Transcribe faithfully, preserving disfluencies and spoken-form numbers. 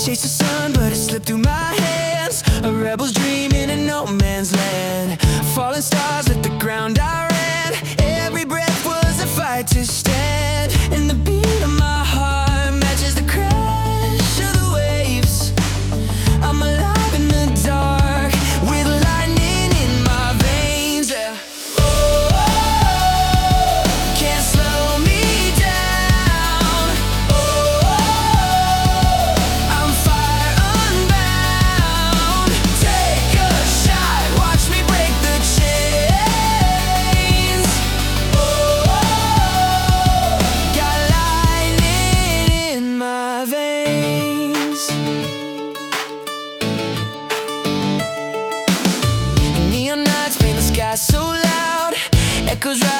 chase the sun, but it slipped through my hands. A rebel's dream in a no man's land. Falling stars lit the ground I ran. Every breath was a fight to stand. And the beat of my heart matches the crash of the waves. I'm alive in the dark with lightning in my veins, yeah. So loud, echoes right